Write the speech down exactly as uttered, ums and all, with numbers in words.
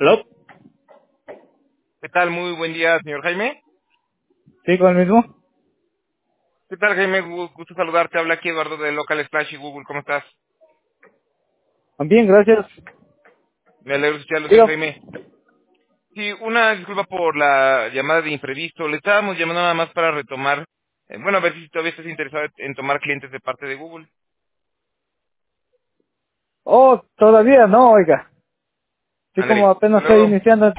¿Hello? ¿Qué tal? Muy buen día, señor Jaime. ¿Sí, con el mismo? ¿Qué tal, Jaime? Gu- Gusto saludarte. Habla aquí Eduardo de Local Splash y Google. ¿Cómo estás? Bien, gracias. Me alegro de escucharlo, señor Digo, Jaime. Sí, una disculpa por la llamada de imprevisto. Le estábamos llamando nada más para retomar, eh, bueno, a ver si todavía estás interesado en tomar clientes de parte de Google. oh, todavía no, oiga. Sí, como Ándale, apenas hasta estoy luego. iniciando